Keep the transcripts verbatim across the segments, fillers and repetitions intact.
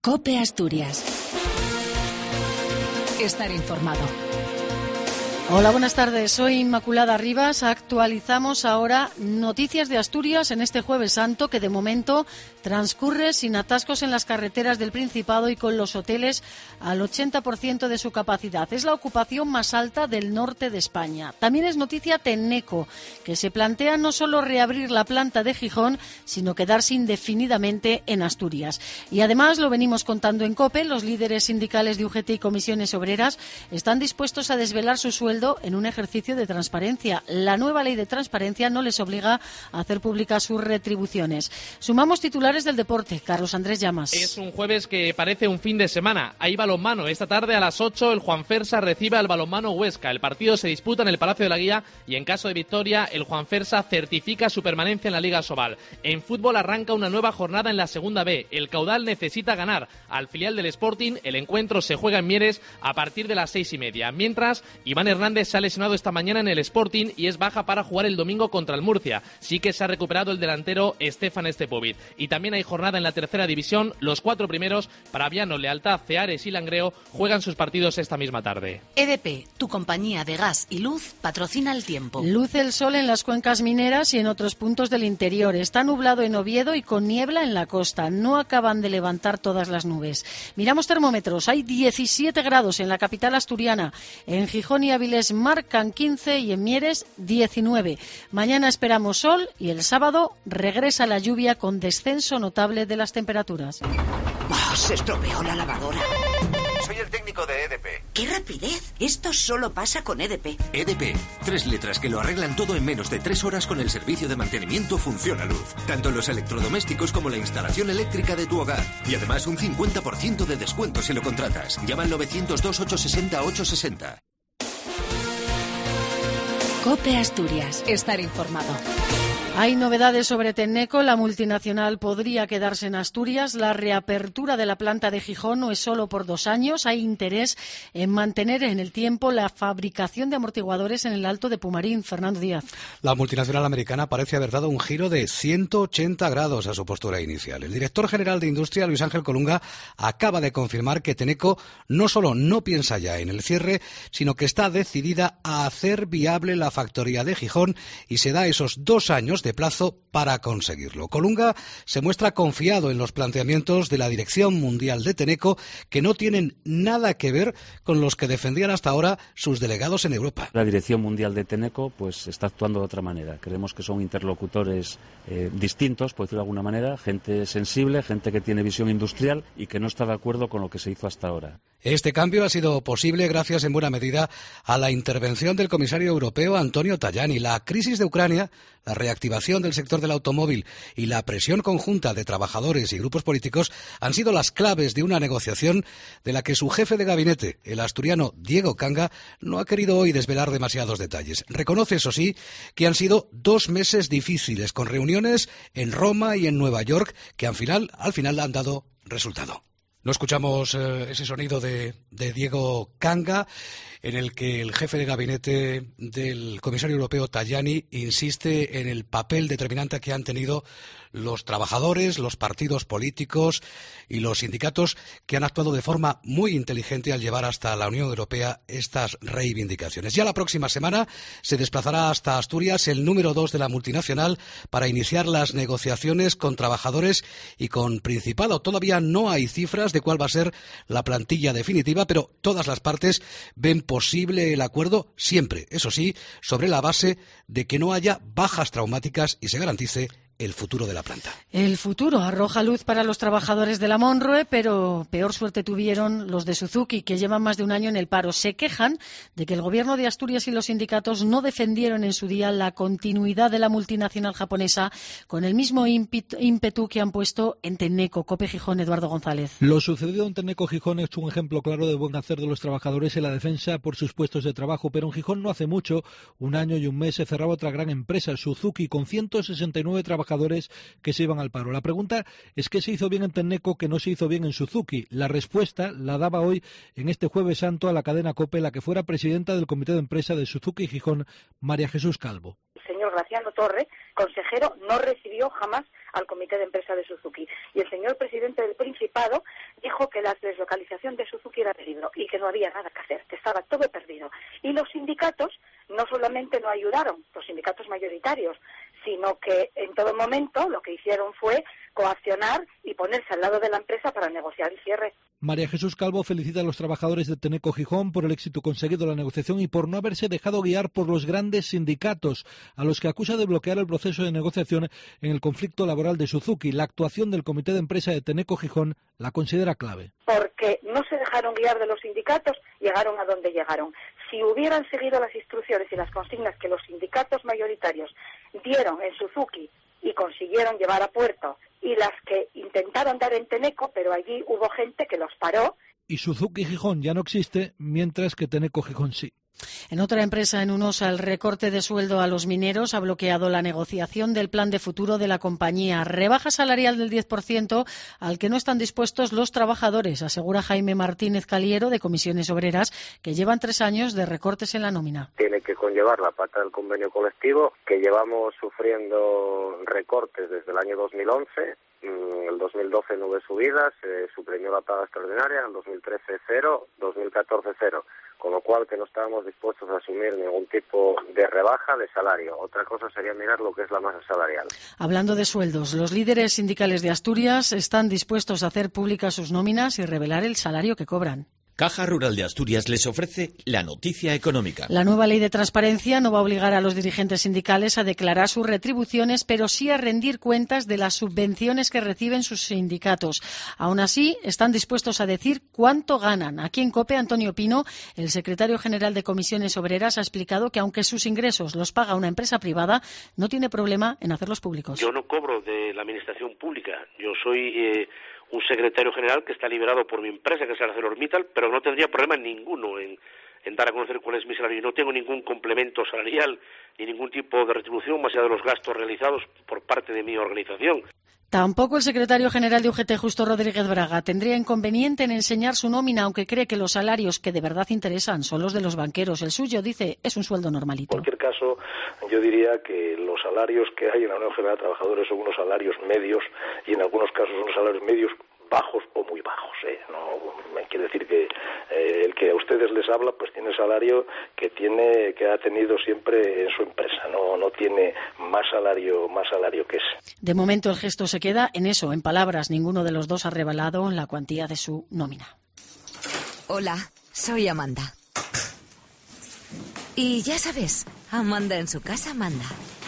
COPE Asturias. Estar informado. Hola, buenas tardes. Soy Inmaculada Rivas. Actualizamos ahora noticias de Asturias en este Jueves Santo, que de momento transcurre sin atascos en las carreteras del Principado y con los hoteles al ochenta por ciento de su capacidad. Es la ocupación más alta del norte de España. También es noticia Tenneco, que se plantea no solo reabrir la planta de Gijón, sino quedarse indefinidamente en Asturias. Y además, lo venimos contando en COPE, los líderes sindicales de U G T y comisiones obreras están dispuestos a desvelar su sueldo en un ejercicio de transparencia. La nueva ley de transparencia no les obliga a hacer públicas sus retribuciones. Sumamos titulares del deporte. Carlos Andrés Llamas. Es un jueves que parece un fin de semana. Hay balonmano. Esta tarde a las ocho el Juanfersa recibe al Balonmano Huesca. El partido se disputa en el Palacio de la Guía y en caso de victoria el Juanfersa certifica su permanencia en la Liga Sobal. En fútbol arranca una nueva jornada en la Segunda B. El Caudal necesita ganar al filial del Sporting. El encuentro se juega en Mieres a partir de las seis y media. Mientras, Iván Hernández se ha lesionado esta mañana en el Sporting y es baja para jugar el domingo contra el Murcia. Sí que se ha recuperado el delantero Stefan Stepovic. Y también hay jornada en la tercera división. Los cuatro primeros, Praviano, Lealtad, Ceares y Langreo, juegan sus partidos esta misma tarde. E D P, tu compañía de gas y luz, patrocina el tiempo. Luce el sol en las cuencas mineras y en otros puntos del interior. Está nublado en Oviedo y con niebla en la costa. No acaban de levantar todas las nubes. Miramos termómetros. Hay diecisiete grados en la capital asturiana. En Gijón y Avilés marcan quince y en Mieres diecinueve. Mañana esperamos sol y el sábado regresa la lluvia con descenso notable de las temperaturas. Oh, se estropeó la lavadora. Soy el técnico de E D P. ¡Qué rapidez! Esto solo pasa con E D P. E D P. Tres letras que lo arreglan todo en menos de tres horas con el servicio de mantenimiento Funciona Luz. Tanto los electrodomésticos como la instalación eléctrica de tu hogar. Y además un cincuenta por ciento de descuento si lo contratas. Llama al novecientos dos, ochocientos sesenta, ochocientos sesenta. COPE Asturias. Estar informado. Hay novedades sobre Tenneco. La multinacional podría quedarse en Asturias. La reapertura de la planta de Gijón no es solo por dos años. Hay interés en mantener en el tiempo la fabricación de amortiguadores en el Alto de Pumarín. Fernando Díaz. La multinacional americana parece haber dado un giro de ciento ochenta grados a su postura inicial. El director general de Industria, Luis Ángel Colunga, acaba de confirmar que Tenneco no solo no piensa ya en el cierre, sino que está decidida a hacer viable la factoría de Gijón y se da esos dos años de plazo para conseguirlo. Colunga se muestra confiado en los planteamientos de la Dirección Mundial de Tenneco, que no tienen nada que ver con los que defendían hasta ahora sus delegados en Europa. La Dirección Mundial de Tenneco pues está actuando de otra manera. Creemos que son interlocutores eh, distintos, por decirlo de alguna manera, gente sensible, gente que tiene visión industrial y que no está de acuerdo con lo que se hizo hasta ahora. Este cambio ha sido posible gracias en buena medida a la intervención del comisario europeo Antonio Tajani. La crisis de Ucrania, la reactivación del sector del automóvil y la presión conjunta de trabajadores y grupos políticos han sido las claves de una negociación de la que su jefe de gabinete, el asturiano Diego Canga, no ha querido hoy desvelar demasiados detalles. Reconoce, eso sí, que han sido dos meses difíciles, con reuniones en Roma y en Nueva York que al final, al final han dado resultado. No escuchamos eh, ese sonido de, de Diego Canga, en el que el jefe de gabinete del comisario europeo Tajani insiste en el papel determinante que han tenido los trabajadores, los partidos políticos y los sindicatos, que han actuado de forma muy inteligente al llevar hasta la Unión Europea estas reivindicaciones. Ya la próxima semana se desplazará hasta Asturias el número dos de la multinacional para iniciar las negociaciones con trabajadores y con Principado. Todavía no hay cifras de cuál va a ser la plantilla definitiva, pero todas las partes ven posible el acuerdo, siempre, eso sí, sobre la base de que no haya bajas traumáticas y se garantice el futuro de la planta. El futuro arroja luz para los trabajadores de la Monroe, pero peor suerte tuvieron los de Suzuki, que llevan más de un año en el paro. Se quejan de que el gobierno de Asturias y los sindicatos no defendieron en su día la continuidad de la multinacional japonesa con el mismo ímpetu que han puesto en Tenneco. COPE Gijón, Eduardo González. Lo sucedido en Tenneco Gijón es un ejemplo claro de buen hacer de los trabajadores en la defensa por sus puestos de trabajo, pero en Gijón no hace mucho, un año y un mes, se cerraba otra gran empresa, Suzuki, con ciento sesenta y nueve trabajadores que se iban al paro. La pregunta es qué se hizo bien en Tenneco que no se hizo bien en Suzuki. La respuesta la daba hoy en este Jueves Santo a la cadena COPE la que fuera presidenta del comité de empresa de Suzuki Gijón, María Jesús Calvo. El señor señor Graciano Torre, consejero, no recibió jamás al comité de empresa de Suzuki. Y el señor presidente del Principado dijo que la deslocalización de Suzuki era peligro y que no había nada que hacer, que estaba todo perdido. Y los sindicatos no solamente no ayudaron, los sindicatos mayoritarios, sino que en todo momento lo que hicieron fue coaccionar y ponerse al lado de la empresa para negociar el cierre. María Jesús Calvo felicita a los trabajadores de Tenneco Gijón por el éxito conseguido en la negociación y por no haberse dejado guiar por los grandes sindicatos, a los que acusa de bloquear el proceso de negociación en el conflicto laboral de Suzuki. La actuación del comité de empresa de Tenneco Gijón la considera clave. Porque no se dejaron guiar de los sindicatos, llegaron a donde llegaron. Si hubieran seguido las instrucciones y las consignas que los sindicatos mayoritarios dieron en Suzuki y consiguieron llevar a puerto, y las que intentaron dar en Tenneco, pero allí hubo gente que los paró. Y Suzuki Gijón ya no existe, mientras que Tenneco Gijón sí. En otra empresa, en Unosa, el recorte de sueldo a los mineros ha bloqueado la negociación del plan de futuro de la compañía. Rebaja salarial del diez por ciento al que no están dispuestos los trabajadores, asegura Jaime Martínez Caliero, de Comisiones Obreras, que llevan tres años de recortes en la nómina. Tiene que conllevar la pata del convenio colectivo, que llevamos sufriendo recortes desde el año dos mil once. En el dos mil doce no hubo subidas, se suprimió la paga extraordinaria, en el dos mil trece cero, dos mil catorce cero, con lo cual que no estábamos dispuestos a asumir ningún tipo de rebaja de salario. Otra cosa sería mirar lo que es la masa salarial. Hablando de sueldos, los líderes sindicales de Asturias están dispuestos a hacer públicas sus nóminas y revelar el salario que cobran. Caja Rural de Asturias les ofrece la noticia económica. La nueva ley de transparencia no va a obligar a los dirigentes sindicales a declarar sus retribuciones, pero sí a rendir cuentas de las subvenciones que reciben sus sindicatos. Aún así, están dispuestos a decir cuánto ganan. Aquí en COPE, Antonio Pino, el secretario general de Comisiones Obreras, ha explicado que aunque sus ingresos los paga una empresa privada, no tiene problema en hacerlos públicos. Yo no cobro de la administración pública. Yo soy Eh... un secretario general que está liberado por mi empresa, que es ArcelorMittal, pero no tendría problema ninguno en, en dar a conocer cuál es mi salario. No tengo ningún complemento salarial ni ningún tipo de retribución más allá de los gastos realizados por parte de mi organización. Tampoco el secretario general de U G T, Justo Rodríguez Braga, tendría inconveniente en enseñar su nómina, aunque cree que los salarios que de verdad interesan son los de los banqueros. El suyo, dice, es un sueldo normalito. En cualquier caso, yo diría que los salarios que hay en la Unión General de Trabajadores son unos salarios medios y en algunos casos son salarios medios bajos o muy bajos. ¿eh? No me quiere decir que eh, el que a ustedes les habla pues tiene salario que tiene que ha tenido siempre en su empresa. No no tiene más salario más salario que ese. De momento el gesto se queda en eso, en palabras. Ninguno de los dos ha revelado la cuantía de su nómina. Hola, soy Amanda. Y ya sabes, Amanda en su casa manda.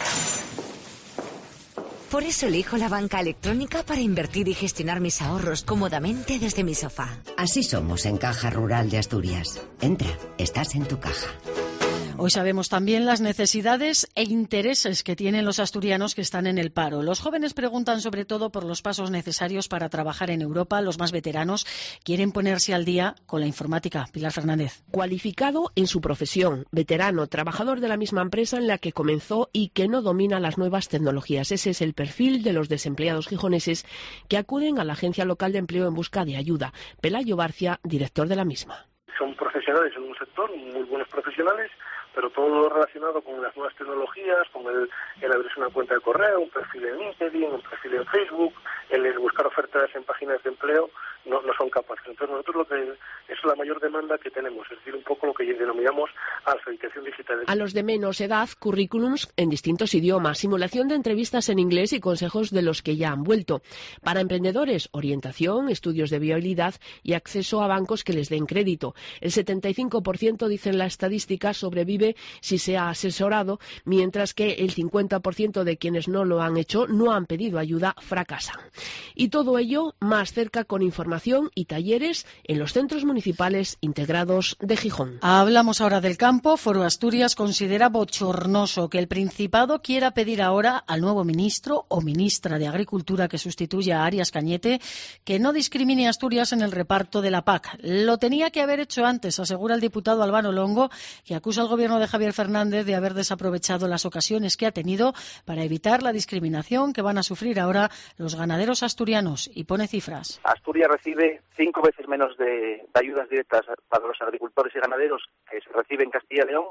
Por eso elijo la banca electrónica para invertir y gestionar mis ahorros cómodamente desde mi sofá. Así somos en Caja Rural de Asturias. Entra, estás en tu caja. Hoy sabemos también las necesidades e intereses que tienen los asturianos que están en el paro. Los jóvenes preguntan sobre todo por los pasos necesarios para trabajar en Europa. Los más veteranos quieren ponerse al día con la informática. Pilar Fernández. Cualificado en su profesión, veterano, trabajador de la misma empresa en la que comenzó y que no domina las nuevas tecnologías. Ese es el perfil de los desempleados gijoneses que acuden a la Agencia Local de Empleo en busca de ayuda. Pelayo Barcia, director de la misma. Son profesionales en un sector, muy buenos profesionales, pero todo relacionado con las nuevas tecnologías, con el, el abrirse una cuenta de correo, un perfil en LinkedIn, un perfil en Facebook, el, el buscar ofertas en páginas de empleo, no, no son capaces. Entonces nosotros lo que es la mayor demanda que tenemos, es decir, un poco lo que denominamos alfabetización digital. A los de menos edad, currículums en distintos idiomas, simulación de entrevistas en inglés y consejos de los que ya han vuelto. Para emprendedores, orientación, estudios de viabilidad y acceso a bancos que les den crédito. El setenta y cinco por ciento, dicen la estadística, sobrevive si se ha asesorado, mientras que el cincuenta por ciento de quienes no lo han hecho, no han pedido ayuda, fracasan. Y todo ello más cerca con información y talleres en los centros municipales integrados de Gijón. Hablamos ahora del campo. Foro Asturias considera bochornoso que el Principado quiera pedir ahora al nuevo ministro o ministra de Agricultura que sustituya a Arias Cañete que no discrimine a Asturias en el reparto de la P A C. Lo tenía que haber hecho antes, asegura el diputado Albano Longo, que acusa al gobierno de Javier Fernández de haber desaprovechado las ocasiones que ha tenido para evitar la discriminación que van a sufrir ahora los ganaderos asturianos, y pone cifras. Asturias recibe cinco veces menos de, de ayudas directas para los agricultores y ganaderos que se recibe en Castilla y León, y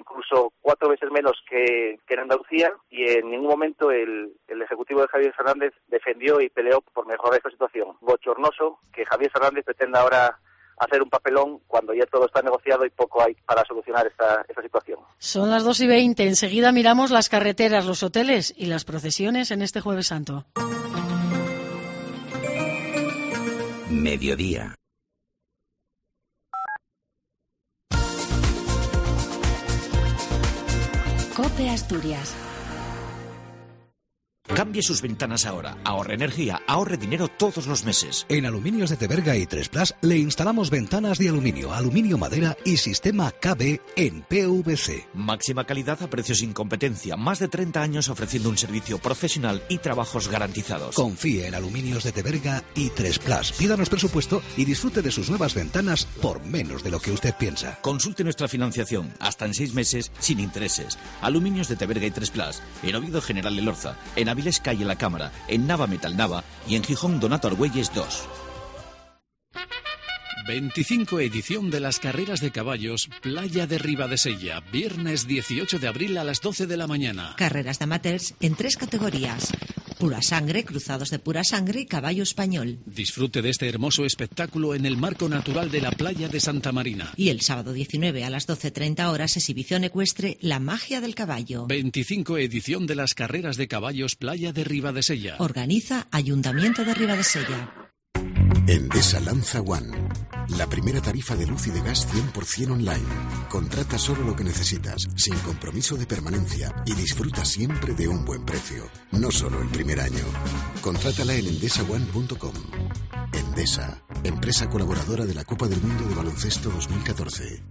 incluso cuatro veces menos que, que en Andalucía, y en ningún momento el, el ejecutivo de Javier Fernández defendió y peleó por mejorar esta situación. Bochornoso que Javier Fernández pretenda ahora hacer un papelón cuando ya todo está negociado y poco hay para solucionar esta, esta situación. Son las dos y veinte. Enseguida miramos las carreteras, los hoteles y las procesiones en este Jueves Santo. Mediodía. COPE Asturias. Cambie sus ventanas ahora. Ahorre energía, ahorre dinero todos los meses. En Aluminios de Teberga y tres Plus le instalamos ventanas de aluminio, aluminio madera y sistema K B en P V C. Máxima calidad a precios sin competencia. Más de treinta años ofreciendo un servicio profesional y trabajos garantizados. Confíe en Aluminios de Teberga y tres Plus. Pídanos presupuesto y disfrute de sus nuevas ventanas por menos de lo que usted piensa. Consulte nuestra financiación hasta en seis meses sin intereses. Aluminios de Teberga y tres Plus. En Oviedo General Elorza. En Avilés Calle La Cámara, en Nava Metal Nava y en Gijón Donato Argüelles dos. veinticinco edición de las carreras de caballos Playa de Ribadesella, viernes dieciocho de abril a las doce de la mañana. Carreras de amateurs en tres categorías: pura sangre, cruzados de pura sangre y caballo español. Disfrute de este hermoso espectáculo en el marco natural de la playa de Santa Marina. Y el sábado diecinueve a las doce treinta horas, exhibición ecuestre La magia del caballo. veinticinco edición de las carreras de caballos Playa de Ribadesella. Organiza Ayuntamiento de Ribadesella. Endesa lanza One, la primera tarifa de luz y de gas cien por ciento online. Contrata solo lo que necesitas, sin compromiso de permanencia, y disfruta siempre de un buen precio. No solo el primer año. Contrátala en endesa one punto com. Endesa, empresa colaboradora de la Copa del Mundo de Baloncesto dos mil catorce.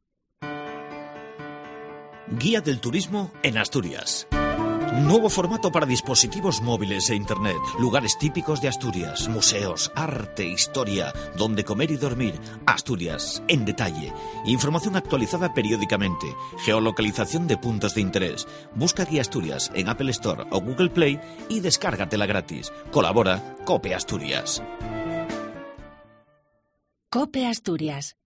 Guía del turismo en Asturias. Nuevo formato para dispositivos móviles e internet. Lugares típicos de Asturias. Museos, arte, historia. Donde comer y dormir. Asturias, en detalle. Información actualizada periódicamente. Geolocalización de puntos de interés. Busca Guía Asturias en Apple Store o Google Play y descárgatela gratis. Colabora COPE Asturias. COPE Asturias.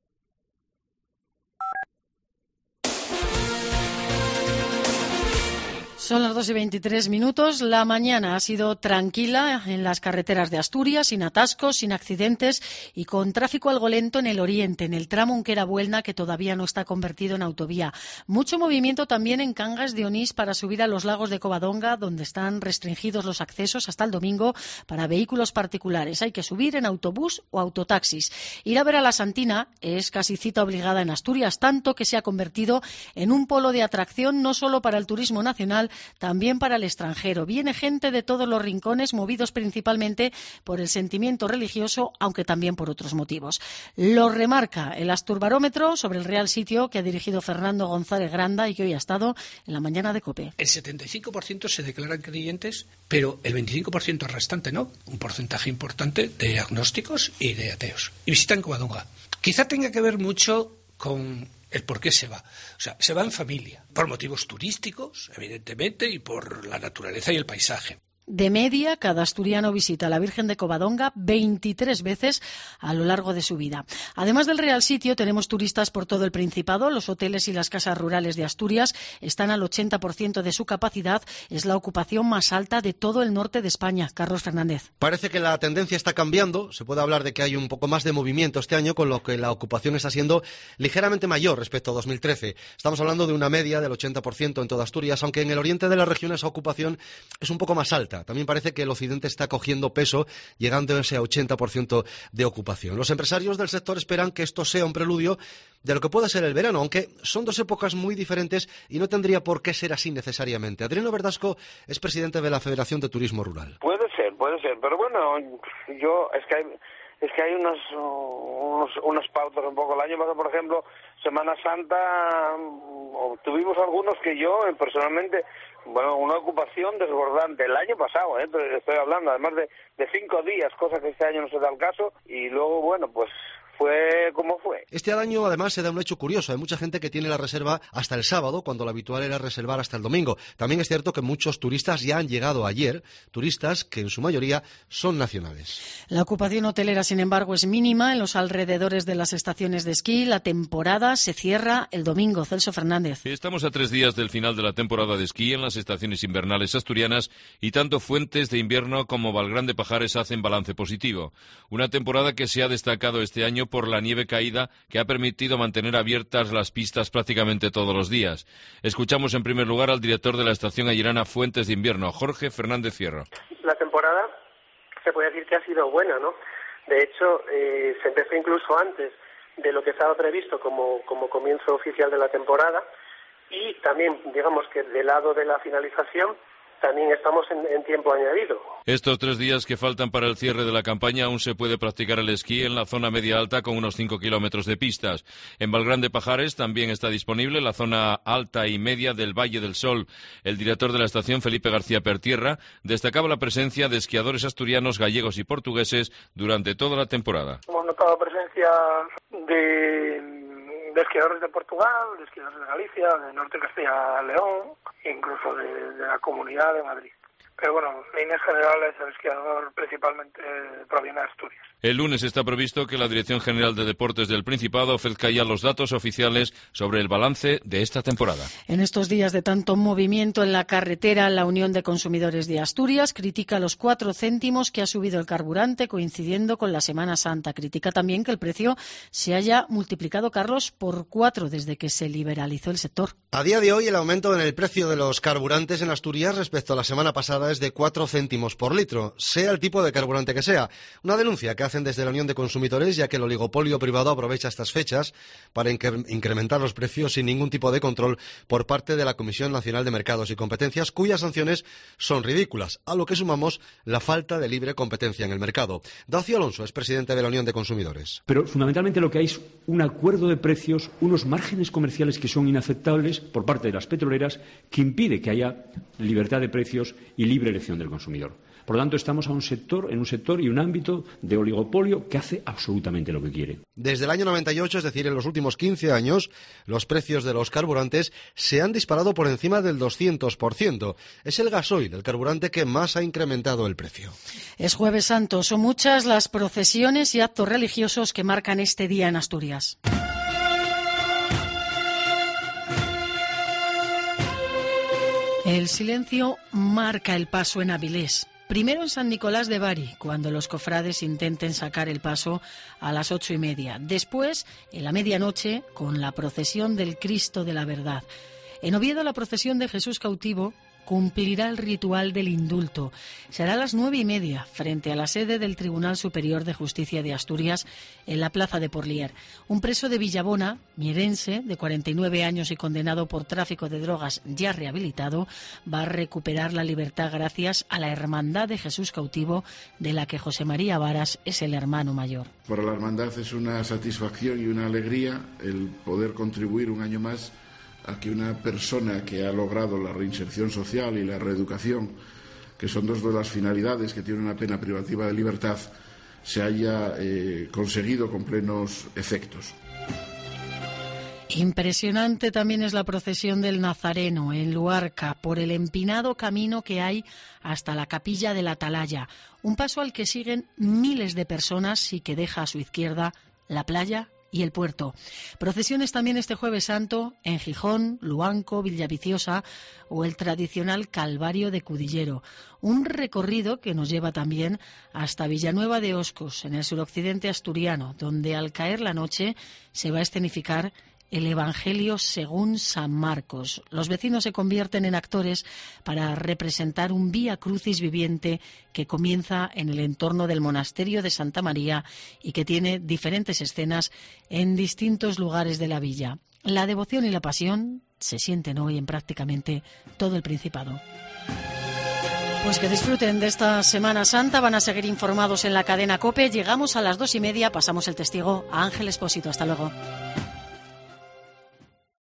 Son las dos y veintitrés minutos. La mañana ha sido tranquila en las carreteras de Asturias, sin atascos, sin accidentes y con tráfico algo lento en el oriente, en el tramo Unquera-Buelna, que todavía no está convertido en autovía. Mucho movimiento también en Cangas de Onís para subir a los lagos de Covadonga, donde están restringidos los accesos hasta el domingo para vehículos particulares. Hay que subir en autobús o autotaxis. Ir a ver a la Santina es casi cita obligada en Asturias, tanto que se ha convertido en un polo de atracción no solo para el turismo nacional, también para el extranjero. Viene gente de todos los rincones, movidos principalmente por el sentimiento religioso, aunque también por otros motivos. Lo remarca el Asturbarómetro sobre el Real Sitio que ha dirigido Fernando González Granda y que hoy ha estado en la mañana de COPE. El setenta y cinco por ciento se declaran creyentes, pero el veinticinco por ciento restante no. Un porcentaje importante de agnósticos y de ateos. Y visitan Covadonga. Quizá tenga que ver mucho con el por qué se va. O sea, se va en familia, por motivos turísticos, evidentemente, y por la naturaleza y el paisaje. De media, cada asturiano visita a la Virgen de Covadonga veintitrés veces a lo largo de su vida. Además del Real Sitio, tenemos turistas por todo el Principado. Los hoteles y las casas rurales de Asturias están al ochenta por ciento de su capacidad. Es la ocupación más alta de todo el norte de España. Carlos Fernández. Parece que la tendencia está cambiando. Se puede hablar de que hay un poco más de movimiento este año, con lo que la ocupación está siendo ligeramente mayor respecto a dos mil trece. Estamos hablando de una media del ochenta por ciento en toda Asturias, aunque en el oriente de la región esa ocupación es un poco más alta. También parece que el occidente está cogiendo peso, llegando a ese ochenta por ciento de ocupación. Los empresarios del sector esperan que esto sea un preludio de lo que pueda ser el verano, aunque son dos épocas muy diferentes y no tendría por qué ser así necesariamente. Adriano Verdasco es presidente de la Federación de Turismo Rural. Puede ser, puede ser, pero bueno, yo es que hay, es que hay unos, unos, unos pautas un poco. El año pasado, por ejemplo, Semana Santa, tuvimos algunos que yo personalmente, bueno, una ocupación desbordante el año pasado, ¿eh? Estoy hablando, además de, de cinco días, cosa que este año no se da el caso, y luego, bueno, pues fue como fue. Este año además se da un hecho curioso, hay mucha gente que tiene la reserva hasta el sábado, cuando lo habitual era reservar hasta el domingo. También es cierto que muchos turistas ya han llegado ayer, turistas que en su mayoría son nacionales. La ocupación hotelera, sin embargo, es mínima en los alrededores de las estaciones de esquí. La temporada se cierra el domingo. Celso Fernández. Estamos a tres días del final de la temporada de esquí en las estaciones invernales asturianas y tanto Fuentes de Invierno como Valgrán de Pajares hacen balance positivo. Una temporada que se ha destacado este año por la nieve caída que ha permitido mantener abiertas las pistas prácticamente todos los días. Escuchamos en primer lugar al director de la estación ayerana Fuentes de Invierno, Jorge Fernández Fierro. La temporada se puede decir que ha sido buena, ¿no? De hecho, eh, se empezó incluso antes de lo que estaba previsto como, como comienzo oficial de la temporada y también, digamos que del lado de la finalización, también estamos en, en tiempo añadido. Estos tres días que faltan para el cierre de la campaña aún se puede practicar el esquí en la zona media alta con unos cinco kilómetros de pistas. En Valgrán de Pajares también está disponible la zona alta y media del Valle del Sol. El director de la estación, Felipe García Pertierra, destacaba la presencia de esquiadores asturianos, gallegos y portugueses durante toda la temporada. Hemos notado presencia de... de esquiadores de Portugal, de esquiadores de Galicia, de Norte de Castilla y León, incluso de, de la Comunidad de Madrid. Pero bueno, en líneas generales el esquiador principalmente proviene de Asturias. El lunes está previsto que la Dirección General de Deportes del Principado ofrezca ya los datos oficiales sobre el balance de esta temporada. En estos días de tanto movimiento en la carretera, la Unión de Consumidores de Asturias critica los cuatro céntimos que ha subido el carburante coincidiendo con la Semana Santa. Critica también que el precio se haya multiplicado, Carlos, por cuatro desde que se liberalizó el sector. A día de hoy el aumento en el precio de los carburantes en Asturias respecto a la semana pasada es de cuatro céntimos por litro, sea el tipo de carburante que sea. Una denuncia que hacen desde la Unión de Consumidores, ya que el oligopolio privado aprovecha estas fechas para incrementar los precios sin ningún tipo de control por parte de la Comisión Nacional de Mercados y Competencias, cuyas sanciones son ridículas, a lo que sumamos la falta de libre competencia en el mercado. Dacio Alonso es presidente de la Unión de Consumidores. Pero fundamentalmente lo que hay es un acuerdo de precios, unos márgenes comerciales que son inaceptables por parte de las petroleras, que impide que haya libertad de precios y libre elección del consumidor. Por lo tanto, estamos a un sector, en un sector y un ámbito de oligopolio que hace absolutamente lo que quiere. Desde el año noventa y ocho, es decir, en los últimos quince años, los precios de los carburantes se han disparado por encima del doscientos por ciento. Es el gasoil, el carburante que más ha incrementado el precio. Es Jueves Santo. Son muchas las procesiones y actos religiosos que marcan este día en Asturias. El silencio marca el paso en Avilés. Primero en San Nicolás de Bari, cuando los cofrades intenten sacar el paso a las ocho y media. Después, en la medianoche, con la procesión del Cristo de la Verdad. En Oviedo, la procesión de Jesús cautivo cumplirá el ritual del indulto. Será a las nueve y media, frente a la sede del Tribunal Superior de Justicia de Asturias, en la plaza de Porlier. Un preso de Villabona, mierense, de cuarenta y nueve años y condenado por tráfico de drogas ya rehabilitado, va a recuperar la libertad gracias a la Hermandad de Jesús cautivo, de la que José María Varas es el hermano mayor. Para la Hermandad es una satisfacción y una alegría el poder contribuir un año más a que una persona que ha logrado la reinserción social y la reeducación, que son dos de las finalidades que tiene una pena privativa de libertad, se haya eh, conseguido con plenos efectos. Impresionante también es la procesión del Nazareno en Luarca, por el empinado camino que hay hasta la capilla de la Atalaya. Un paso al que siguen miles de personas y que deja a su izquierda la playa y el puerto. Procesiones también este Jueves Santo en Gijón, Luanco, Villaviciosa o el tradicional Calvario de Cudillero. Un recorrido que nos lleva también hasta Villanueva de Oscos, en el suroccidente asturiano, donde al caer la noche se va a escenificar el Evangelio según San Marcos. Los vecinos se convierten en actores para representar un Vía Crucis viviente que comienza en el entorno del monasterio de Santa María y que tiene diferentes escenas en distintos lugares de la villa. La devoción y la pasión se sienten hoy en prácticamente todo el Principado. Pues que disfruten de esta Semana Santa, van a seguir informados en la cadena COPE. Llegamos a las dos y media, pasamos el testigo a Ángel Expósito. Hasta luego.